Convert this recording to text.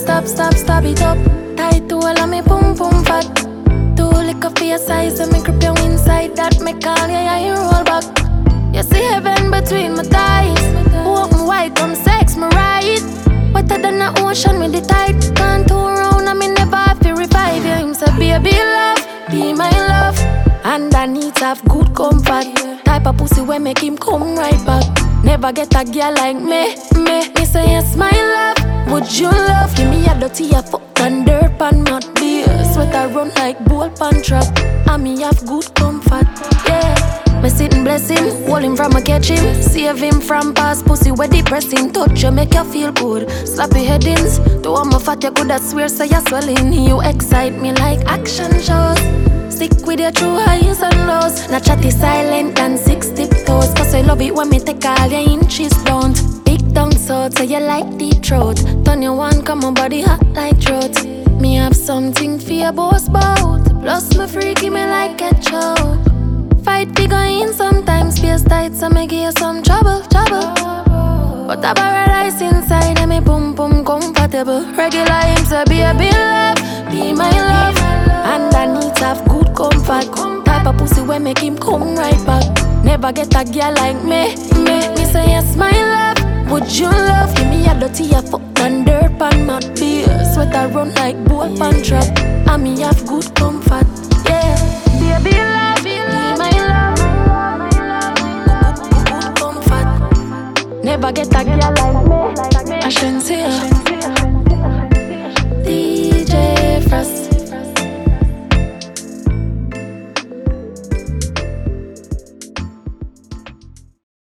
stop it up. Tight to all of me pum pum fat. Too liquor for your size, so me grip you inside. That me call you, yeah, you roll back. You see heaven between my thighs. Open wide, come sex me right. Wetter than the ocean with the tide. Can't turn around, I me never have to revive you. Him say, baby love, be my love. And I need to have good comfort. Type of pussy where make him come right back. Never get a girl like me. Me say yes, my love. Would you love? Give me a dirty a fuck and dirt pan not beer. Sweater run like bull pan trap. And me have good comfort, yeah. Me sit and bless him, hold him from a catch him. Save him from past pussy where depressing. Touch you make you feel good. Slappy headings. To all my fat you coulda swear so you swelling. You excite me like action shows. Stick with your true highs and lows. Not chatty silent and 6 tiptoes. Cause I love it when me take all your inches down. Big tongue so you like deep throat. Turn your one, come on body hot like throat. Me have something for your boss bout. Plus me freaky me like a choke. Fight big in sometimes space tight. So me give you some trouble. But a paradise inside and me pum pum comfortable. Regular him say baby love, be my love. And I need to have good comfort. Type of pussy where make him come right back. Never get a girl like me. Me say yes, my love. Would you love? Give me a dirty a fuck and dirt pan not beer. Sweater run like bull pan trap. And me have good comfort, yeah. Baby love, be my love. Good comfort. Never get a